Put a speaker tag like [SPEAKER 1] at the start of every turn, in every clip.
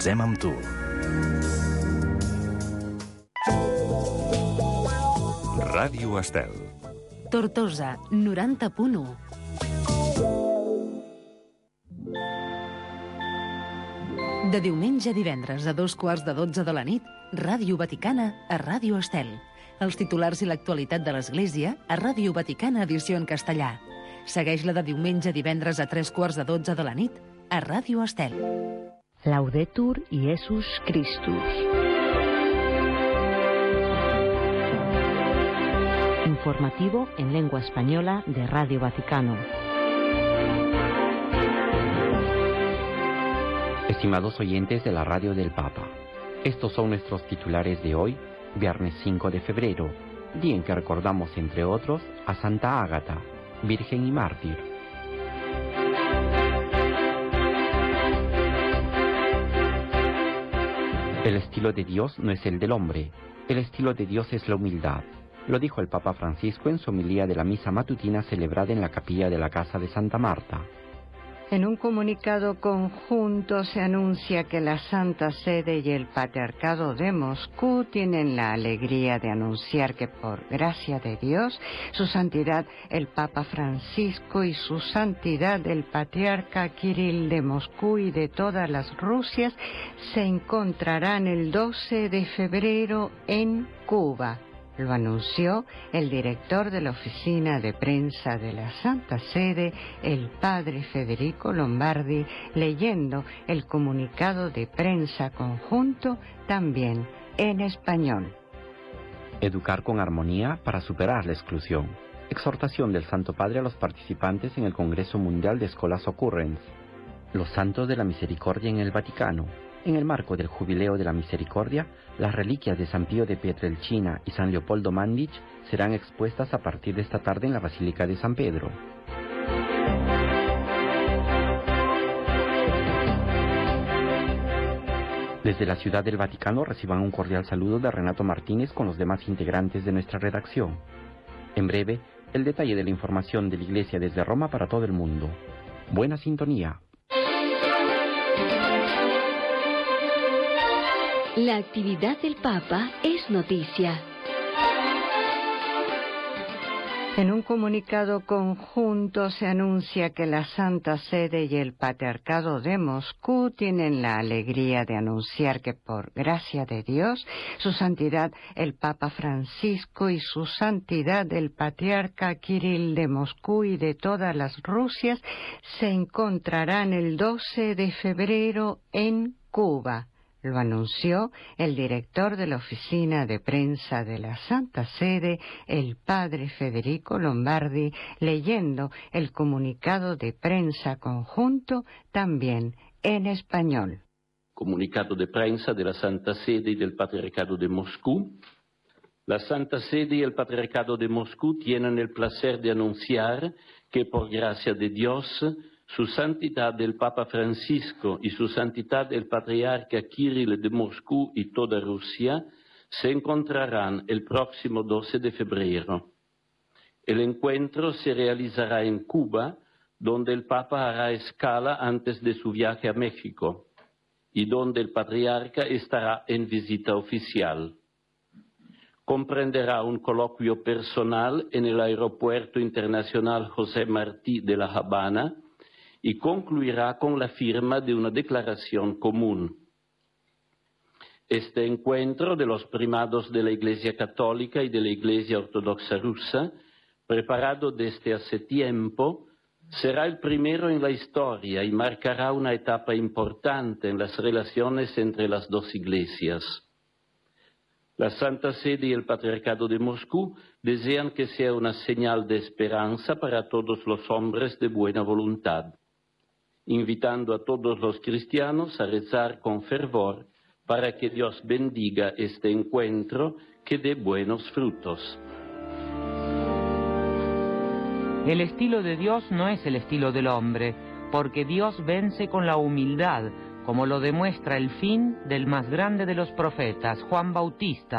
[SPEAKER 1] Empatitzem amb tu. Ràdio Estel.
[SPEAKER 2] Tortosa, 90.1. De diumenge a divendres a 2:15 de la nit, Ràdio Vaticana a Ràdio Estel. Els titulars i l'actualitat de l'Església a Ràdio Vaticana edició en castellà. Segueix-la de diumenge a divendres a 3:15 de la nit a Ràdio Estel.
[SPEAKER 3] Laudetur Iesus Christus. Informativo en lengua española de Radio Vaticano.
[SPEAKER 4] Estimados oyentes de la Radio del Papa, estos son nuestros titulares de hoy, viernes 5 de febrero, día en que recordamos, entre otros, a Santa Ágata, Virgen y Mártir. El estilo de Dios no es el del hombre, el estilo de Dios es la humildad. Lo dijo el Papa Francisco en su homilía de la misa matutina celebrada en la capilla de la Casa de Santa Marta.
[SPEAKER 5] En un comunicado conjunto se anuncia que la Santa Sede y el Patriarcado de Moscú tienen la alegría de anunciar que por gracia de Dios, su Santidad el Papa Francisco y su Santidad el Patriarca Kirill de Moscú y de todas las Rusias se encontrarán el 12 de febrero en Cuba. Lo anunció el director de la oficina de prensa de la Santa Sede, el padre Federico Lombardi, leyendo el comunicado de prensa conjunto también en español.
[SPEAKER 4] Educar con armonía para superar la exclusión. Exhortación del Santo Padre a los participantes en el Congreso Mundial de Scholas Occurrence. Los Santos de la Misericordia en el Vaticano. En el marco del Jubileo de la Misericordia, las reliquias de San Pío de Pietrelcina y San Leopoldo Mandić serán expuestas a partir de esta tarde en la Basílica de San Pedro. Desde la Ciudad del Vaticano reciban un cordial saludo de Renato Martínez con los demás integrantes de nuestra redacción. En breve, el detalle de la información de la Iglesia desde Roma para todo el mundo. Buena sintonía.
[SPEAKER 3] La actividad del Papa es noticia.
[SPEAKER 5] En un comunicado conjunto se anuncia que la Santa Sede y el Patriarcado de Moscú tienen la alegría de anunciar que por gracia de Dios, su Santidad el Papa Francisco y su Santidad el Patriarca Kirill de Moscú y de todas las Rusias se encontrarán el 12 de febrero en Cuba. Lo anunció el director de la oficina de prensa de la Santa Sede, el padre Federico Lombardi, leyendo el comunicado de prensa conjunto también en español.
[SPEAKER 6] Comunicado de prensa de la Santa Sede y del Patriarcado de Moscú. La Santa Sede y el Patriarcado de Moscú tienen el placer de anunciar que por gracia de Dios, Su Santidad el Papa Francisco y Su Santidad el Patriarca Kirill de Moscú y toda Rusia se encontrarán el próximo 12 de febrero. El encuentro se realizará en Cuba, donde el Papa hará escala antes de su viaje a México y donde el Patriarca estará en visita oficial. Comprenderá un coloquio personal en el Aeropuerto Internacional José Martí de La Habana y concluirá con la firma de una declaración común. Este encuentro de los primados de la Iglesia Católica y de la Iglesia Ortodoxa Rusa, preparado desde hace tiempo, será el primero en la historia y marcará una etapa importante en las relaciones entre las dos iglesias. La Santa Sede y el Patriarcado de Moscú desean que sea una señal de esperanza para todos los hombres de buena voluntad, invitando a todos los cristianos a rezar con fervor para que Dios bendiga este encuentro que dé buenos frutos.
[SPEAKER 7] El estilo de Dios no es el estilo del hombre, porque Dios vence con la humildad, como lo demuestra el fin del más grande de los profetas, Juan Bautista,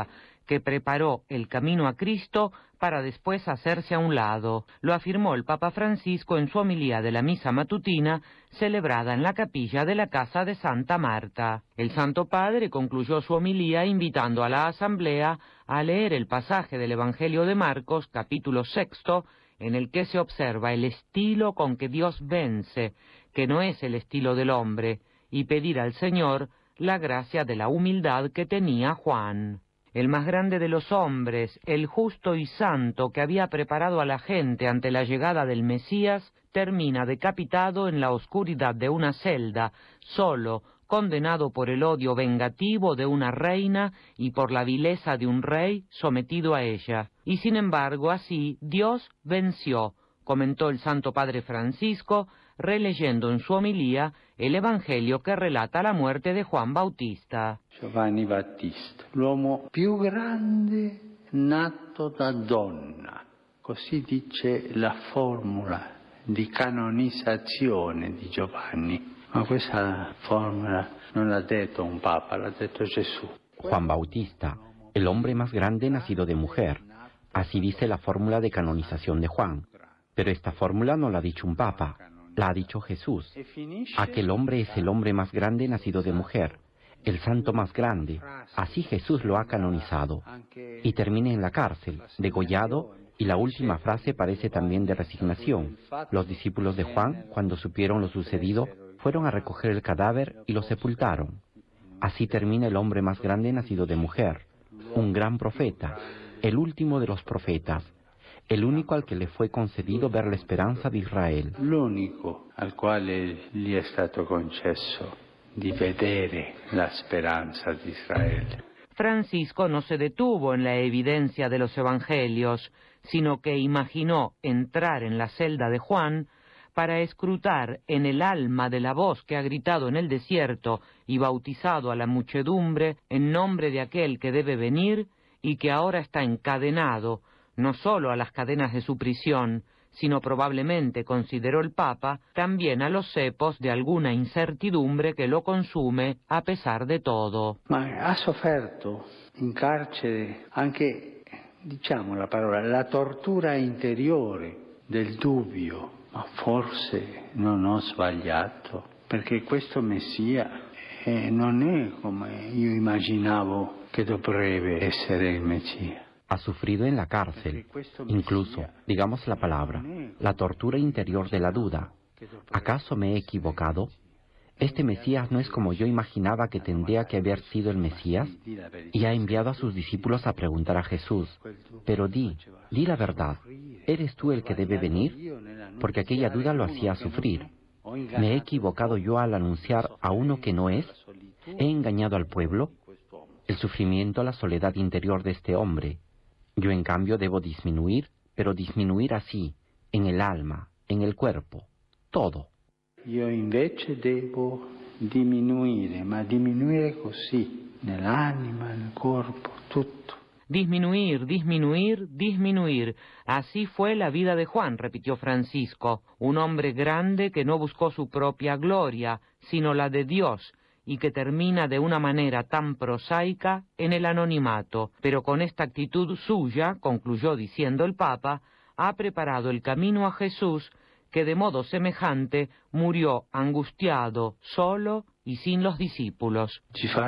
[SPEAKER 7] que preparó el camino a Cristo para después hacerse a un lado. Lo afirmó el Papa Francisco en su homilía de la misa matutina celebrada en la capilla de la casa de Santa Marta. El Santo Padre concluyó su homilía invitando a la asamblea a leer el pasaje del Evangelio de Marcos, capítulo 6, en el que se observa el estilo con que Dios vence, que no es el estilo del hombre, y pedir al Señor la gracia de la humildad que tenía Juan. El más grande de los hombres, el justo y santo que había preparado a la gente ante la llegada del Mesías, termina decapitado en la oscuridad de una celda, solo, condenado por el odio vengativo de una reina y por la vileza de un rey sometido a ella. Y sin embargo, así, Dios venció, comentó el Santo Padre Francisco, releyendo en su homilía el Evangelio que relata la muerte de Juan Bautista.
[SPEAKER 8] Giovanni Battista, l'uomo più grande nato da donna, così dice la formula di canonizzazione di Giovanni. Ma questa formula non l'ha detto un papa, l'ha detto Gesù.
[SPEAKER 4] Juan Bautista, el hombre más grande nacido de mujer. Así dice la fórmula de canonización de Juan. Pero esta fórmula no la ha dicho un papa, la ha dicho Jesús. Aquel hombre es el hombre más grande nacido de mujer, el santo más grande. Así Jesús lo ha canonizado. Y termina en la cárcel, degollado, y la última frase parece también de resignación. Los discípulos de Juan, cuando supieron lo sucedido, fueron a recoger el cadáver y lo sepultaron. Así termina el hombre más grande nacido de mujer, un gran profeta, el último de los profetas, el único al que le fue concedido ver la esperanza de Israel.
[SPEAKER 8] L'unico al quale gli è stato concesso di vedere la speranza di Israele.
[SPEAKER 7] Francisco no se detuvo en la evidencia de los evangelios, sino que imaginó entrar en la celda de Juan para escrutar en el alma de la voz que ha gritado en el desierto y bautizado a la muchedumbre en nombre de aquel que debe venir y que ahora está encadenado, no solo a las cadenas de su prisión, sino probablemente, consideró el Papa, también a los cepos de alguna incertidumbre que lo consume a pesar de todo.
[SPEAKER 8] Ma ha sofferto in carcere anche, diciamo la parola, la tortura interiore del dubbio. Ma forse non ho sbagliato, perché questo Messia non è come io immaginavo che dovrebbe essere il Messia.
[SPEAKER 4] Ha sufrido en la cárcel, incluso, digamos la palabra, la tortura interior de la duda. ¿Acaso me he equivocado? Este Mesías no es como yo imaginaba que tendría que haber sido el Mesías, y ha enviado a sus discípulos a preguntar a Jesús, pero di la verdad, ¿eres tú el que debe venir? Porque aquella duda lo hacía sufrir. ¿Me he equivocado yo al anunciar a uno que no es? ¿He engañado al pueblo? El sufrimiento, la soledad interior de este hombre. Yo en cambio debo disminuir, pero disminuir así, en el alma, en el cuerpo, todo.
[SPEAKER 8] Io invece devo diminuire, ma diminuire così, nell'anima, nel corpo, tutto.
[SPEAKER 7] Disminuir, disminuir, disminuir. Así fue la vida de Juan, repitió Francisco, un hombre grande que no buscó su propia gloria, sino la de Dios, y que termina de una manera tan prosaica en el anonimato. Pero con esta actitud suya, concluyó diciendo el Papa, ha preparado el camino a Jesús, que de modo semejante murió angustiado, solo y sin los discípulos.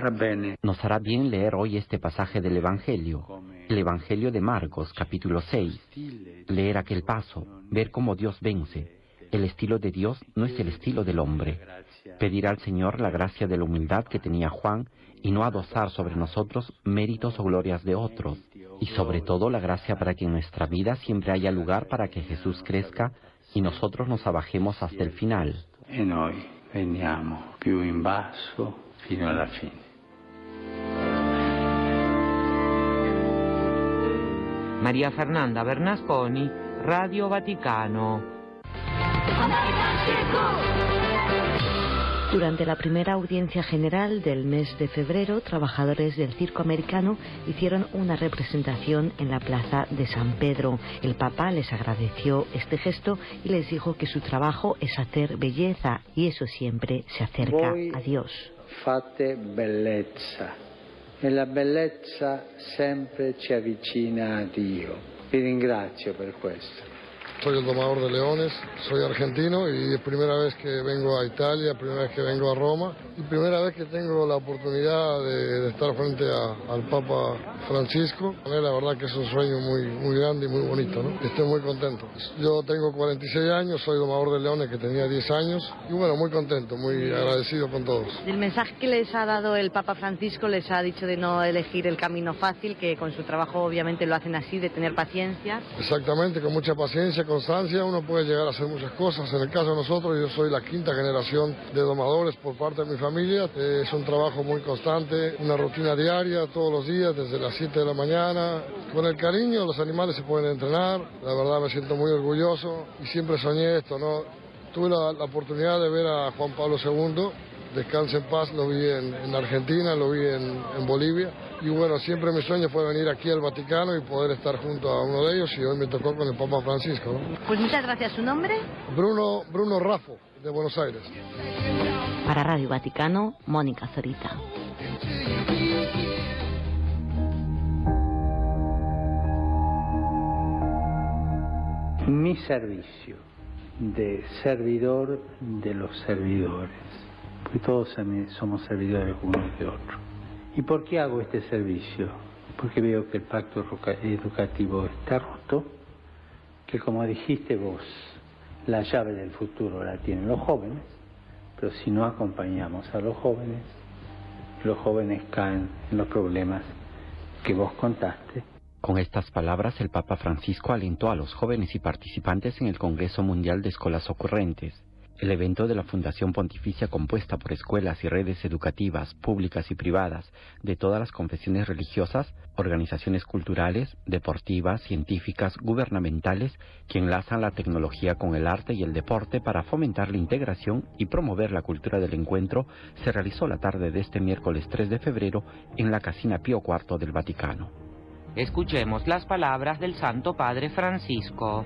[SPEAKER 4] Nos hará bien leer hoy este pasaje del Evangelio, el Evangelio de Marcos, capítulo 6. Leer aquel paso, ver cómo Dios vence. El estilo de Dios no es el estilo del hombre. Pedir al Señor la gracia de la humildad que tenía Juan y no adosar sobre nosotros méritos o glorias de otros. Y sobre todo la gracia para que en nuestra vida siempre haya lugar para que Jesús crezca y nosotros nos abajemos hasta el final.
[SPEAKER 8] E noi veniamo più in basso fino alla fine.
[SPEAKER 7] María Fernanda Bernasconi, Radio Vaticano.
[SPEAKER 3] Durante la primera audiencia general del mes de febrero, trabajadores del circo americano hicieron una representación en la plaza de San Pedro. El Papa les agradeció este gesto y les dijo que su trabajo es hacer belleza y eso siempre se acerca a Dios.
[SPEAKER 8] Fate bellezza, e la bellezza sempre ci avvicina a Dio. Vi ringrazio per questo.
[SPEAKER 9] Soy el domador de leones, soy argentino y es primera vez que vengo a Italia, primera vez que vengo a Roma y primera vez que tengo la oportunidad de estar frente al Papa Francisco. La verdad que es un sueño muy grande y muy bonito, ¿no? Estoy muy contento. Yo tengo 46 años, soy domador de leones que tenía 10 años y bueno, muy contento, muy agradecido con todos.
[SPEAKER 3] El mensaje que les ha dado el Papa Francisco les ha dicho de no elegir el camino fácil, que con su trabajo obviamente lo hacen así, de tener paciencia.
[SPEAKER 9] Exactamente, con mucha paciencia, constancia, uno puede llegar a hacer muchas cosas. En el caso de nosotros, yo soy la quinta generación de domadores por parte de mi familia. Es un trabajo muy constante, una rutina diaria, todos los días, desde las 7 de la mañana. Con el cariño, los animales se pueden entrenar. La verdad me siento muy orgulloso y siempre soñé esto, ¿no? Tuve la oportunidad de ver a Juan Pablo II, descanse en paz, lo vi en Argentina, lo vi en Bolivia. Y bueno, siempre mi sueño fue venir aquí al Vaticano y poder estar junto a uno de ellos, y hoy me tocó con el Papa Francisco, ¿no?
[SPEAKER 3] Pues muchas gracias. ¿Su nombre?
[SPEAKER 9] Bruno Raffo, de Buenos Aires.
[SPEAKER 3] Para Radio Vaticano, Mónica Zorita.
[SPEAKER 8] Mi servicio de servidor de los servidores, porque todos somos servidores unos de otros. ¿Y por qué hago este servicio? Porque veo que el pacto educativo está roto, que como dijiste vos, la llave del futuro la tienen los jóvenes, pero si no acompañamos a los jóvenes caen en los problemas que vos contaste.
[SPEAKER 4] Con estas palabras, el Papa Francisco alentó a los jóvenes y participantes en el Congreso Mundial de Escuelas Ocurrentes, el evento de la Fundación Pontificia compuesta por escuelas y redes educativas públicas y privadas de todas las confesiones religiosas, organizaciones culturales, deportivas, científicas, gubernamentales, que enlazan la tecnología con el arte y el deporte para fomentar la integración y promover la cultura del encuentro, se realizó la tarde de este miércoles 3 de febrero en la Casina Pío IV del Vaticano.
[SPEAKER 7] Escuchemos las palabras del Santo Padre Francisco.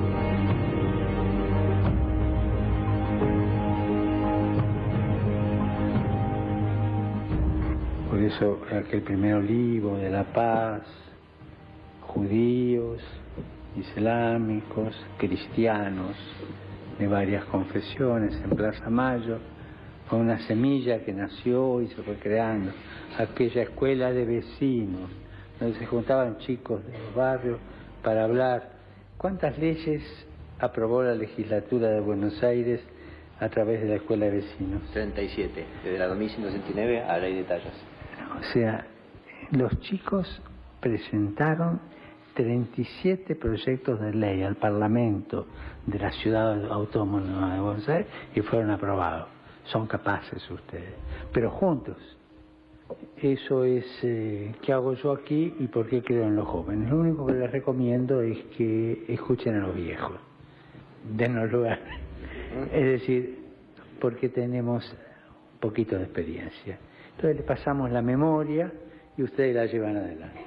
[SPEAKER 8] Por eso aquel primer olivo de la paz, judíos, islámicos, cristianos, de varias confesiones en Plaza Mayo, fue una semilla que nació y se fue creando. Aquella escuela de vecinos, donde se juntaban chicos de los barrios para hablar. ¿Cuántas leyes aprobó la legislatura de Buenos Aires a través de la escuela de vecinos?
[SPEAKER 10] 37, desde la 2169 a la ley de tallas.
[SPEAKER 8] O sea, los chicos presentaron 37 proyectos de ley al Parlamento de la Ciudad Autónoma de Buenos Aires y fueron aprobados. Son capaces ustedes, pero juntos. Eso es qué hago yo aquí y por qué creo en los jóvenes. Lo único que les recomiendo es que escuchen a los viejos, dennos lugar. Es decir, porque tenemos un poquito de experiencia. Entonces les pasamos la memoria y ustedes la llevan adelante.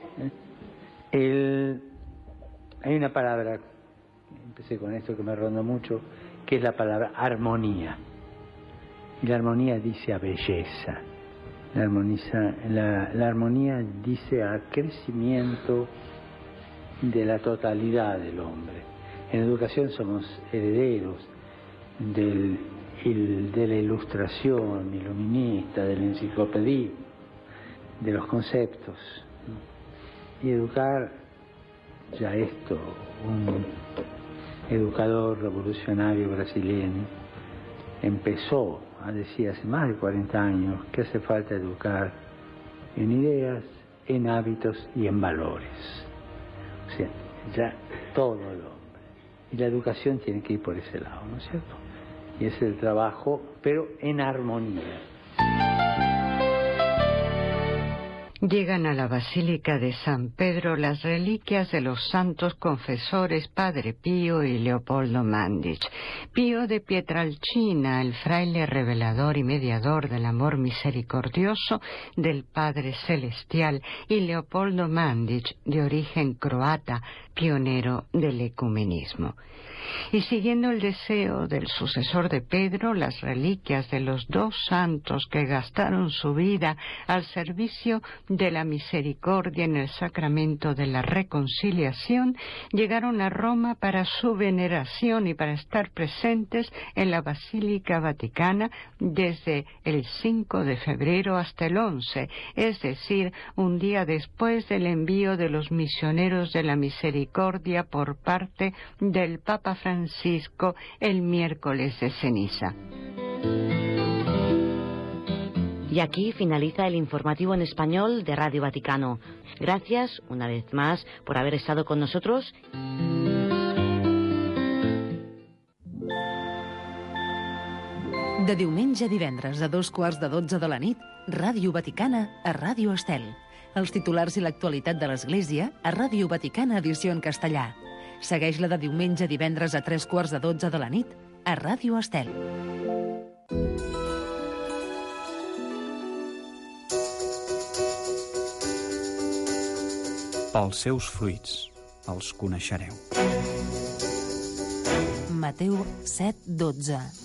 [SPEAKER 8] Hay una palabra, empecé con esto que me ronda mucho, que es la palabra armonía. Y la armonía dice a belleza. La armonía dice a crecimiento de la totalidad del hombre. En educación somos herederos de la ilustración iluminista, del enciclopedismo, de los conceptos. Y educar, ya esto, un educador revolucionario brasileño empezó a decir hace más de 40 años que hace falta educar en ideas, en hábitos y en valores. O sea, ya todo el hombre. Y la educación tiene que ir por ese lado, ¿no es cierto? Y es el trabajo, pero en armonía.
[SPEAKER 5] Llegan a la Basílica de San Pedro las reliquias de los santos confesores Padre Pío y Leopoldo Mandić. Pío de Pietrelcina, el fraile revelador y mediador del amor misericordioso del Padre Celestial, y Leopoldo Mandić, de origen croata, pionero del ecumenismo. Y siguiendo el deseo del sucesor de Pedro, las reliquias de los dos santos que gastaron su vida al servicio de la misericordia en el sacramento de la reconciliación llegaron a Roma para su veneración y para estar presentes en la Basílica Vaticana desde el 5 de febrero hasta el 11, es decir, un día después del envío de los misioneros de la misericordia por parte del Papa Francisco el miércoles de ceniza.
[SPEAKER 3] Y aquí finaliza el informativo en español de Radio Vaticano. Gracias una vez más por haber estado con nosotros.
[SPEAKER 2] De diumenge a divendres a 2:15 de la nit, Ràdio Vaticana a Ràdio Estel. Els titulars i l'actualitat de l'Església a Ràdio Vaticana edició en castellà. Segueix-la de diumenge a divendres a 3:15 de la nit a Ràdio Estel.
[SPEAKER 11] Pels seus fruits els coneixereu.
[SPEAKER 2] Mateu 7:12.